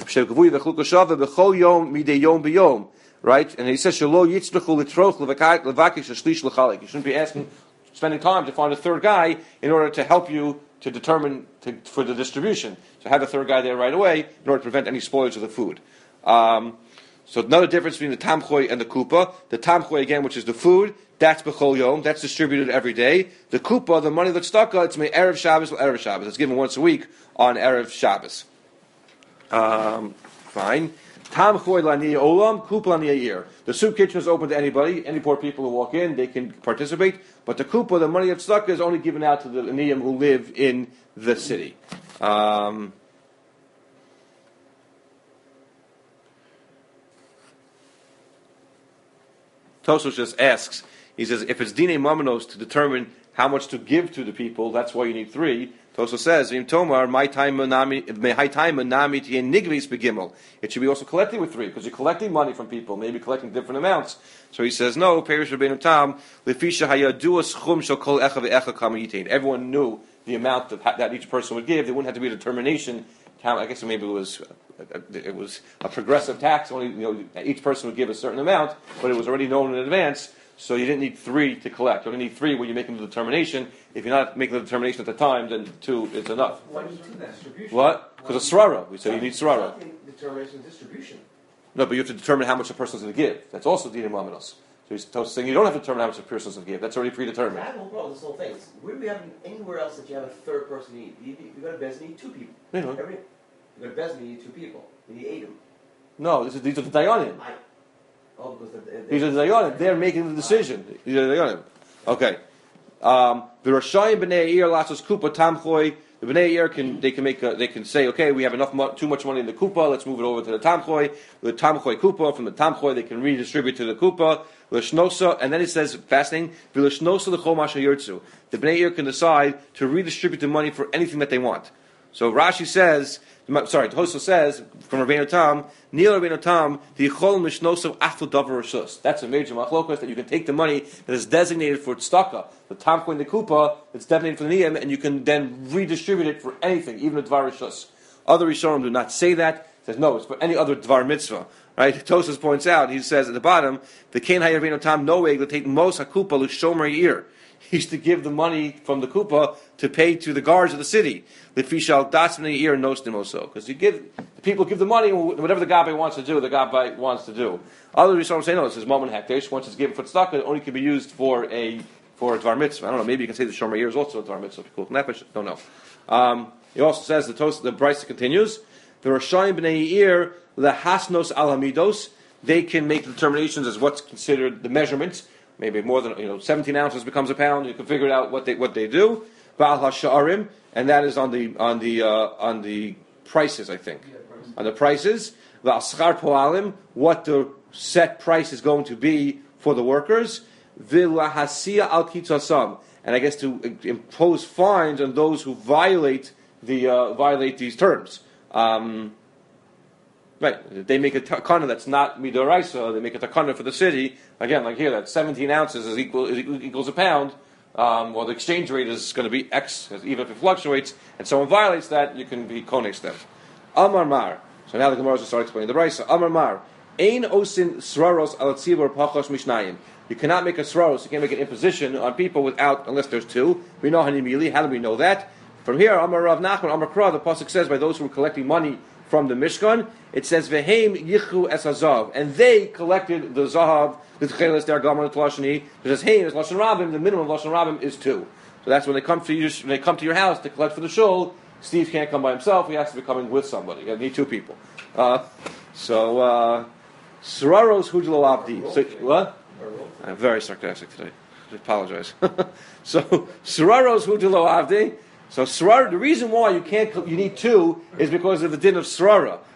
right, and he says, you shouldn't be asking, spending time to find a third guy in order to help you to determine to, for the distribution. So have a third guy there right away in order to prevent any spoilage of the food. Um, so another difference between the tamchoi and the kupa. The tamchoi, again, which is the food, that's b'chol yom, that's distributed every day. The kupa, the money that's tzedakah, it's made erev Shabbos or erev Shabbos. It's given once a week on erev Shabbos. Um, fine. Tamchoi laniya olam, kupa laniya year. The soup kitchen is open to anybody. Any poor people who walk in, they can participate. But the kupa, the money of tzedakah, is only given out to the aniyim who live in the city. Um, Tosos just asks, he says, if it's dine mamanos to determine how much to give to the people, that's why you need three. Tosos says, Im Tomar, my time manami nigvis begimel. It should be also collecting with three, because you're collecting money from people, maybe collecting different amounts. So he says, no, Perish Rabbeinu Tam, lefisha hayadua schum shel kol echa ve'echa kama yitain. Everyone knew the amount that, that each person would give. There wouldn't have to be a determination. I guess maybe it was it was a progressive tax. Only, you know, each person would give a certain amount, but it was already known in advance. So you didn't need three to collect. You only need three when you're making the determination. If you're not making the determination at the time, then two is enough. Why do you do that? Distribution. What? Because of srara. We say you need srara. Determination distribution. No, but you have to determine how much a person's going to give. That's also dinah mamanos. So he's saying you don't have to determine how much a person's going to give. That's already predetermined. I have no problem with this whole thing. It's, where do we have anywhere else that you have a third person to eat? You, you go to Bez, you need two people. You know. Every, you go to Bez, you need two people. You need eight of them. No, this is, these are the dayanim. I, oh, because they're, they're, These are the dayanim. They're making the decision. These are the dayanim. Okay. Um, the Rashayim b'nei Eir lasos kupa tamchoi. The b'nei Eir can they can make a, they can say, okay, we have enough mo- too much money in the kupa. Let's move it over to the tamchoi. The tamchoi kupa, from the tamchoi they can redistribute to the kupa. L'shnosa, and then it says, fascinating, v'l'shnosa l'chol masha yirtzu. The b'nei Eir can decide to redistribute the money for anything that they want. So Rashi says, sorry, Toso says from Rabbeinu Tam, Nil Rabbeinu Tam, the Yichol Mishnosav Aflu Davar Rishus. That's a major machlokas that you can take the money that is designated for tzedakah, the tamko in the kupa, that's designated for the niyam, and you can then redistribute it for anything, even a dvar rishus. Other Rishonim do not say that. It says no, it's for any other dvar mitzvah. Right? Tosos points out. He says at the bottom, the Kain Hayavinu Tam Noeg will take most hakupa l'shomer ear. He used to give the money from the kupa to pay to the guards of the city. Lefishal dasmini ear nostim also, because you give the people give the money whatever the gabbai wants to do. The gabbai wants to do. Other Rishonim say no. This is moment hekdesh. Once it's given for tzedakah, it only can be used for a for a dvar mitzvah. I don't know. Maybe you can say the shomer ear is also a dvar mitzvah. Cool. Nefesh. Don't know. Um, he also says the toast. The Brisa continues. The Rashayim b'nei eir lehasnos al hamidos. They can make determinations as what's considered the measurements. Maybe more than, you know, seventeen ounces becomes a pound. You can figure out what they what they do. Ba'al hasha'arim, and that is on the on the uh, on the prices, I think, yeah, price. On the prices. V'aschar po'alim, what the set price is going to be for the workers. V'lahasia al kitzasam, and I guess to impose fines on those who violate the uh, violate these terms. Um, Right, if they make a takana that's not midoraisa, they make a takana for the city. Again, like here, that seventeen ounces is equal is equals a pound. Um, well, the exchange rate is going to be X, even if it fluctuates, and someone violates that, you can be konex them. Amar mar. So now the Gemara will start explaining the Brisa. Amar mar. Ein osin sraros al tzibur pachos mishnayim. You cannot make a sraros. You can't make an imposition on people without, unless there's two. We know hanimili. How do we know that? From here, Amar Rav Nachman, Amar Kra, the pasuk says by those who were collecting money from the Mishkan, it says Vehem Yichu Es Hazav, and they collected the Zahav, the Tcheles Der Gaman Tlashani. It says Heim is Lashon Rabim. The minimum of Lashon Rabim is two. So that's when they come to you. When they come to your house to collect for the shul. Steve can't come by himself. He has to be coming with somebody. You need two people. Uh, so uh, Sararos Hujlo Abdi. So, what? I'm very sarcastic today. I apologize. So Sararos Hujlo Abdi. So srara, the reason why you can't, you need two is because of the din of srara.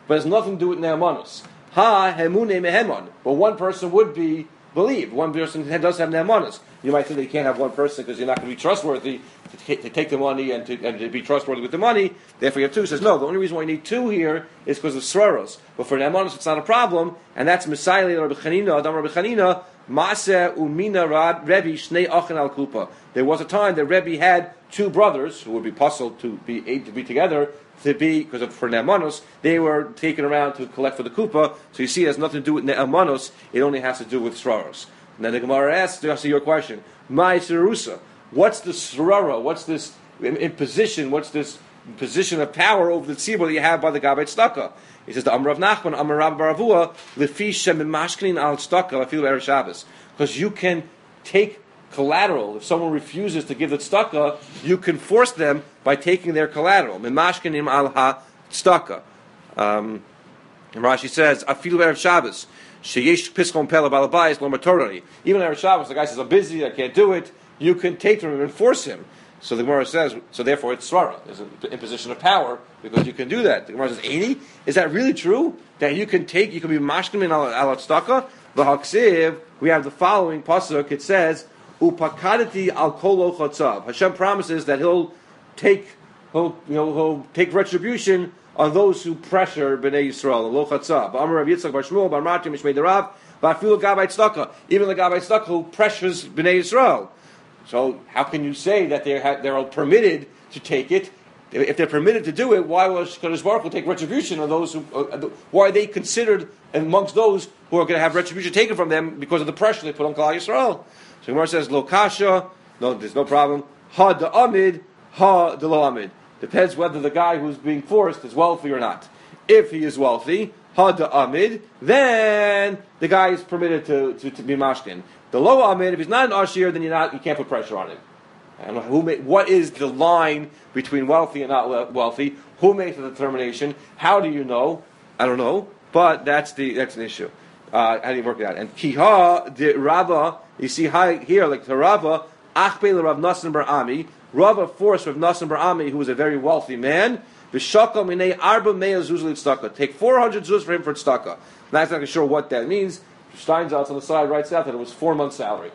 but it has nothing to do with ne'emanus. Ha hemune mehemon. But one person would be believed. One person does have ne'emanus. You might think that you can't have one person because you're not going to be trustworthy to, t- to take the money and to, and to be trustworthy with the money. Therefore, you have two. He says, no, the only reason why you need two here is because of sraros. But for ne'emanus, it's not a problem, and that's Messiah Rabbi Chanina, Adam Rabbi Chanina, Maaseh Umina Rebbe Shnei Achen Al Kupa. There was a time that Rebbe had two brothers who would be puzzled to be to be together, to be, because of for Ne'emanos, they were taken around to collect for the Kupa. So you see, it has nothing to do with Ne'emanos, it only has to do with Sraros. And then the Gemara asks, to answer your question, My Sirusa, what's the Srara, what's this in, in position, what's this position of power over the tzibur that you have by the Gabbai Tzedakah? He says, the Amr of Nachman, Amr Rab Baravua, Lefi Shem Mashkinin Al Tzedakah, Afilu Erev Shabbos. Because you can take collateral. If someone refuses to give the tzedakah, you can force them by taking their collateral. Mimashkenim al ha tzedakah. Um, and Rashi says, "Afilu erev Shabbos, sheyesh piskon pela balabayis lo matorani." Even erev Shabbos, the guy says, "I'm busy, I can't do it." You can take from him and force him. So the Gemara says, so therefore it's svara. It's an imposition of power because you can do that. The Gemara says, "Eini, is that really true? That you can take, you can be mashkenim al al tzedakah?" V'haksiv, we have the following pasuk. It says, Upakadati al kol ochotzav. Hashem promises that He'll take, he'll, you know, he'll take retribution on those who pressure Bnei Yisrael. Lo chatzav. Amar Rav Yitzchak Bar Shmuel Bar Mati Mishmei Derav. Va'afilu Gabbai Tzedakah. Even the Gabbai Tzedakah who pressures Bnei Yisrael. So how can you say that they're they're permitted to take it? If they're permitted to do it, why was Kadosh Baruch Hu take retribution on those who? Uh, why are they considered amongst those who are going to have retribution taken from them because of the pressure they put on Klal Yisrael? So Gemara says, Lo kasha, no, there's no problem. Ha da amid, ha de lo amid. Depends whether the guy who's being forced is wealthy or not. If he is wealthy, ha da amid, then the guy is permitted to, to, to be mashkin. The lo amid, if he's not an ashir, then you're not, you can't put pressure on him. I don't know who made, what is the line between wealthy and not wealthy? Who makes the determination? How do you know? I don't know, but that's the that's an issue. Uh, how do you work it out? And kiha de Rava, you see here, like the Rava, achbe Rav Nassan bar Ami, Rava forced Rav Nassan bar Ami, who was a very wealthy man, v'shakal minei arba mea zuz l'tzedakah. Take four hundred zuz for him for tzedakah. Not exactly sure what that means. Steinsaltz on the side writes out that it was four months' salary.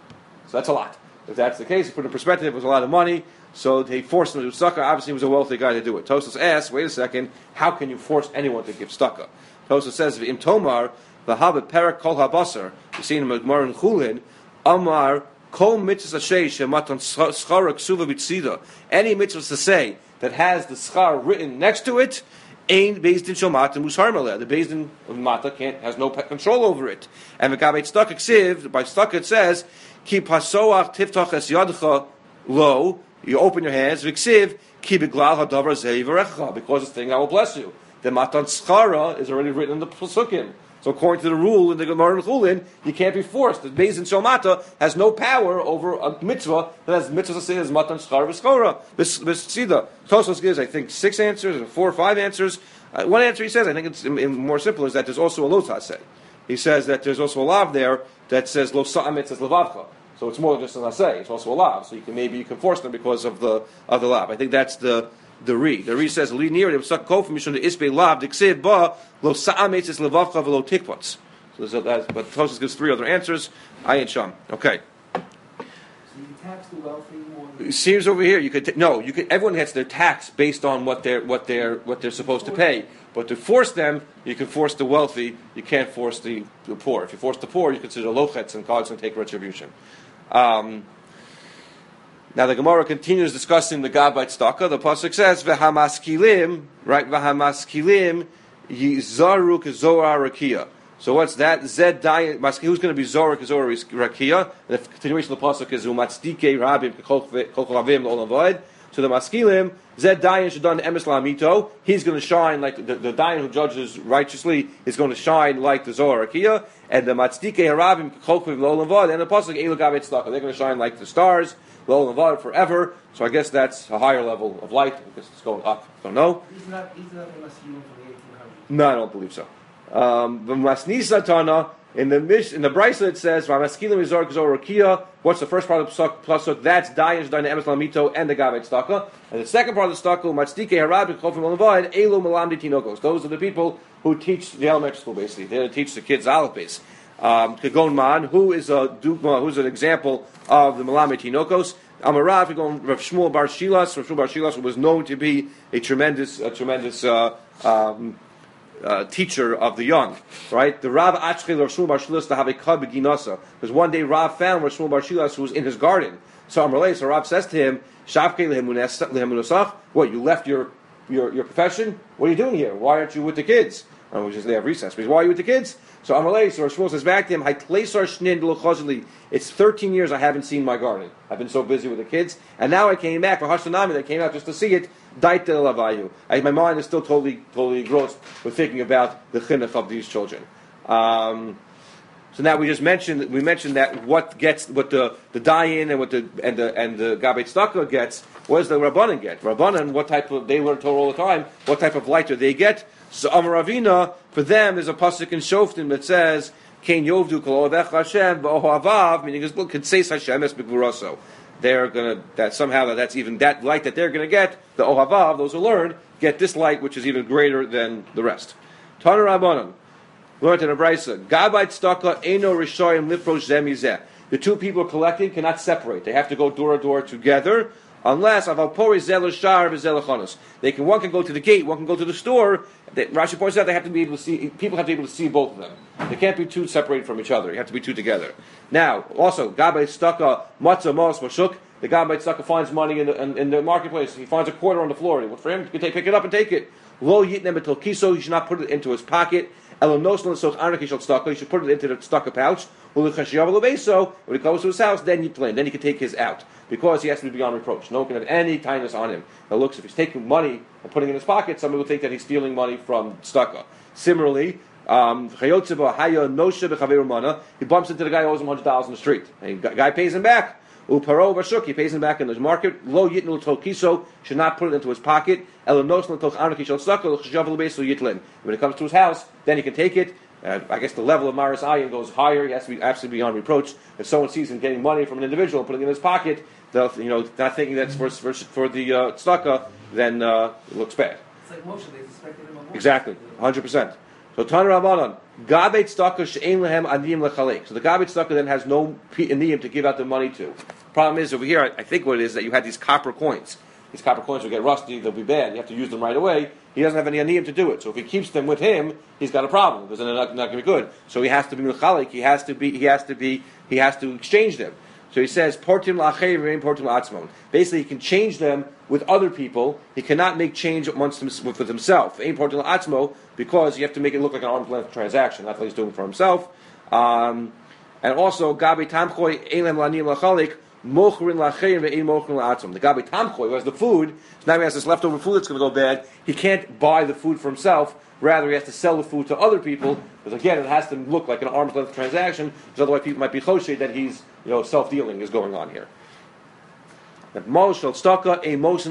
So that's a lot. If that's the case, put in perspective, it was a lot of money. So they forced him to do tzedakah. Obviously, he was a wealthy guy to do it. Tosfos asks, wait a second, how can you force anyone to give tzedakah? Tosfos says, v'im tomar, v'habet perak kol habasar. You see in Gemara in Chulin, Amar kol mitzvah shay shematan schara ksuva b'tzida. Any mitzvah to say that has the schar written next to it, ain beis din shomata mushar maleh. The beis din of mata can't has no control over it. And v'gabei tzedakah ksiv, by tzedakah it says, ki pasoach tiftach es yadcha lo. You open your hands, v'ksiv ki beglal hadavar zei v'recha, because this thing I will bless you. The matan schara is already written in the pasukim. So according to the rule in the Gemara in Chulin, you can't be forced. The Beis Din Shomata has no power over a mitzvah that has mitzvah to say as matan schara v'schora. V'sida. Tosfos gives, I think, six answers, or four or five answers. Uh, one answer he says, I think it's in, in more simple, is that there's also a lo taseh. He says that there's also a lav there that says lo sa'amet says levavcha. So it's more than just an asay. It's also a lav. So you can maybe you can force them because of the of the lav. I think that's the the re. The re says li near it suck kof mishon the isbe lav diksiv ba lo sa'amet says levavcha v'lo tikvots. So there's a, that's, but Tosfos gives three other answers. Ayin sham. Okay. So you can tax the wealthy more. It seems over here you could t- no you could everyone gets their tax based on what they're what they're what they're supposed to pay. But to force them, you can force the wealthy. You can't force the, the poor. If you force the poor, you consider lochetz and God's going to take retribution. Um, now the Gemara continues discussing the Gabbai Tzedakah. The pasuk says, "V'hamaskilim," right? "V'hamaskilim yizaru kezoar rakia." So what's that? Zed dayan. Who's going to be zora kezoar rakia? The continuation of the pasuk is umatzdike rabim kol chavim l'olam v'ed. So the maskilim, Zed Dayan Shadan Emes Lamito, he's going to shine like the, the Dayan who judges righteously is going to shine like the Zohar Akiya, and the Matzdike Harabim Kochavim L'Olam V'ad, and the Pasuk Eilu Gabbai Tzedakah, they're going to shine like the stars, L'Olam V'ad forever. So I guess that's a higher level of light because it's going up. Don't know. He's not, he's not the Maskilim from the eighteen hundreds. No, I don't believe so. Um, the Masni Satana In the Mish, in the Brisa it says, "Ramaskilim Mizor Kazor Rakia." What's the first part of the pasuk? That's Dayan Shdayin Emes Lamito and the Gavei Tzedakah. And the second part of the Tzedakah, Matzdike Harab Chofim Olavod Elu Malamdi Tinokos. Those are the people who teach the elementary school. Basically, they teach the kids Aleph base. Um, Kagon Man, who is a dugma, who's an example of the Malamdi Tinokos. Amarav, Kagon Rav Shmuel Bar Shilas. Rav Shmuel Bar Shilas was known to be a tremendous, a tremendous. Uh, um, Uh, teacher of the young, right? The Rav Achchel Rav Shmuel Bar Shilas to have a kad beginasa, because one day Rav found Rav Shmuel Bar Shilas who was in his garden. So Amrulay, so Rav says to him, "Shavkei lehemunasach. What, you left your, your your profession? What are you doing here? Why aren't you with the kids?" And which is they have recess. Because why are you with the kids? So Amrulay, so Rav Shmuel says back to him, "It's thirteen years I haven't seen my garden. I've been so busy with the kids, and now I came back for Hashanami. I came out just to see it." I, my mind is still totally, totally engrossed with thinking about the chinuch of these children. Um, so now we just mentioned we mentioned that what gets what the the dayan and what the and the and the Gabei Tzedakah gets. What does the Rabbanan get? Rabbanan, what type of they learn Torah all the time? What type of light do they get? So Amar Ravina, for them there's a pasuk in Shoftim that says Kein Yovdu Kol Ovecha Hashem V'Ohavav, meaning it's look Ketzes Hashem Es B'Gvuraso. They're gonna that somehow that that's even that light that they're gonna get, the Ohavav, those who learn, get this light which is even greater than the rest. Tana Rabbanan, learned in a Brisa, Gabei Tzedakah Eino Rishoyim Lifrosh Zeh Mizeh. The two people collecting cannot separate. They have to go door to door together, unless Aval Pori Zel Shar V'Zel Chonos. They can one can go to the gate, one can go to the store. They, Rashi points out they have to be able to see. People have to be able to see both of them. They can't be two separated from each other. You have to be two together. Now, also, Gabei Tzedakah Matzah Mos Mashuk. The Gabei Tzedakah finds money in the, in, in the marketplace. He finds a quarter on the floor. What for him? He can take, pick it up and take it. Lo Yitnem Betel Kiso. He should not put it into his pocket. Elam Noslan Soch Anarki Shal Tzedakah. He should put it into the tzedakah pouch. When he comes to his house, then you plan. Then he can take his out because he has to be beyond reproach. No one can have any kindness on him. Now, looks if he's taking money and putting it in his pocket, somebody will think that he's stealing money from tzedakah. Similarly, um, he bumps into the guy who owes him hundred dollars in the street. And the guy pays him back. Uparo bashuk, he pays him back in the market. Lo yitnu kiso, should not put it into his pocket. When it comes to his house, then he can take it. Uh, I guess the level of Maris Ayin goes higher. He has to be absolutely beyond reproach. If someone sees him getting money from an individual and putting it in his pocket, they'll, you know, not thinking that's for for, for the uh, tzedakah, then uh, it looks bad. It's like Moshe, they suspected him of Moshe. Exactly, one hundred percent. So Tan Rabbanan, Gabei Tzedakah she'ein lehem aniyim lechalek. So the Gabei Tzedakah then has no aniyim to give out the money to. Problem is over here, I, I think what it is that you had these copper coins. These copper coins will get rusty, they'll be bad. You have to use them right away. He doesn't have any aniyim to do it. So if he keeps them with him, he's got a problem because then they're not, not going to be good. So he has to be mechalik. He has to be. He has to be. He has to exchange them. So he says, "Portim la'acherim, portim la'atzmon." Basically, he can change them with other people. He cannot make change amongst him, with himself. Ein portim la'atzmo, because you have to make it look like an arm's length transaction. That's what he's doing for himself. Um, and also, Gabi tamchoi elem la'anim la'chalik. Mochrin la'cherim ve'ein mochrin la'atzmon. The Gabi tamchoi, who has the food, so now he has this leftover food that's going to go bad. He can't buy the food for himself. Rather, he has to sell the food to other people, because again, it has to look like an arm's length transaction, because otherwise people might be choshed that he's, you know, self-dealing is going on here. The money of tzedakah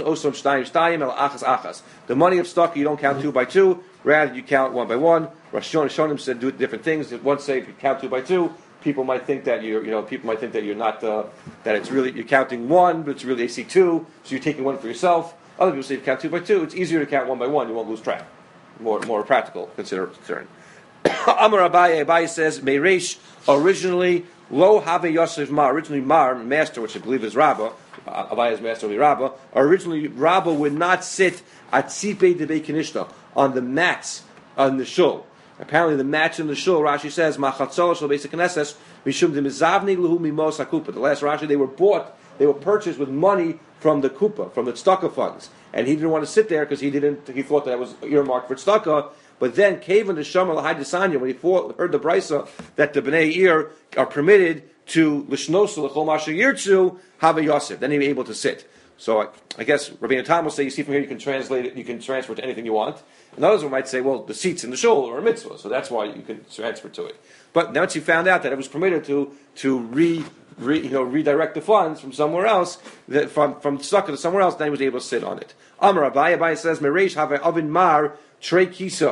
you don't count two by two, rather you count one by one. Rosh Hashanah said do different things. One say if you count two by two, people might think that you're, you know, people might think that you're not, uh, that it's really you're counting one, but it's really A C two, so you're taking one for yourself. Other people say if you count two by two, it's easier to count one by one. You won't lose track. More, more practical consider concern. Amar Abaye, Abaye says, Meiresh, originally, Lo Have Yosef Mar, originally Mar, master, which I believe is Rabbah, Abaye's master will be Rabbah, originally Rabbah would not sit at Tzipei de Beikinishta, on the mats on the shul. Apparently the mats in the shul, Rashi says, Machatzol Shal Beis HaKnesses, Mishum de Mizavni Luhu Mimos HaKupa. The last Rashi, they were bought, they were purchased with money from the Kupa, from the tzedakah funds. And he didn't want to sit there because he didn't. He thought that was earmarked for tzedakah. But then, Kavan the Shama Lahai Desanya, when he fought, heard the brisa that the Bnei Ir are permitted to Lishnosu L'chol Masha Yirtzu Hava Yosef, then he was able to sit. So I, I guess Rabbeinu Tam will say, you see from here, you can translate it, you can transfer it to anything you want. And others might say, well, the seats in the shul are a mitzvah, so that's why you can transfer to it. But once he found out that it was permitted to to re. Re, you know, redirect the funds from somewhere else, that from from tzedakah to somewhere else, then he was able to sit on it. Amar Abaye, Abaye says, Mereish have oven mar trei kisa.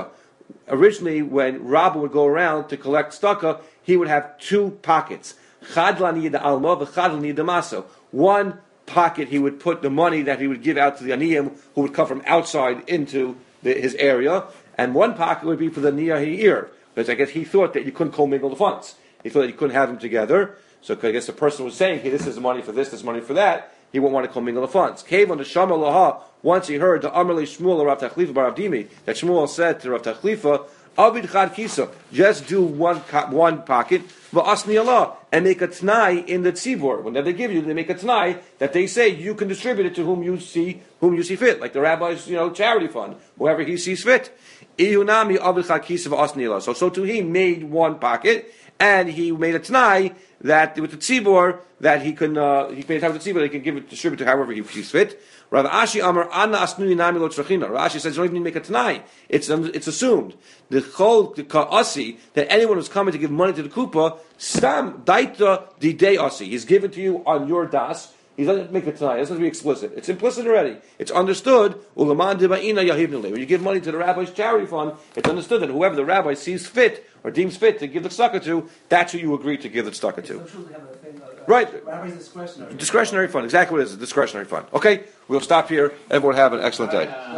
originally when Rabba would go around to collect tzedakah, he would have two pockets. Chad l'aniyah alma v'chad l'aniyah maso. One pocket he would put the money that he would give out to the aniyim who would come from outside into the, his area, and one pocket would be for the niyah ha'ir, because I guess he thought that you couldn't commingle the funds. He thought that you couldn't have them together. So I guess the person was saying, hey, this is money for this, this is money for that. He won't want to commingle the funds. Came on the Shama Laha, once he heard the Amarli Shmuel Rav Tachlifa Bar Avdimi, that Shmuel said to Rav Tachlifa, Avid Chad Kisa, just do one one pocket, V'asni Allah, and make a t'nai in the tzibur. Whenever they give you, they make a t'nai that they say you can distribute it to whom you see whom you see fit, like the rabbi's, you know, charity fund, whoever he sees fit. Iyunami Avid Chad Kisa V'asni Allah. So, so too he made one pocket, and he made a t'nai that with the tzibur that he can uh, he made a time with the tzibur, he can give it distribute to however he sees fit. Rav Ashi Amar Anna Asnuni Nami Lo Tzrachina. Rav Ashi says you don't even need to make a t'nai. It's um, it's assumed the chol the ka'asi that anyone who's coming to give money to the kupa stam daita didei asi. He's given to you on your das. He doesn't make a t'nai. It doesn't be explicit. It's implicit already. It's understood. Ulaman diba'ina yahivnele. When you give money to the rabbi's charity fund, it's understood that whoever the rabbi sees fit or deems fit to give the tzedakah to, that's who you agree to give the tzedakah to. Right. Rabbi's discretionary. Discretionary fund. Exactly what it is. A discretionary fund. Okay. We'll stop here. Everyone have an excellent day.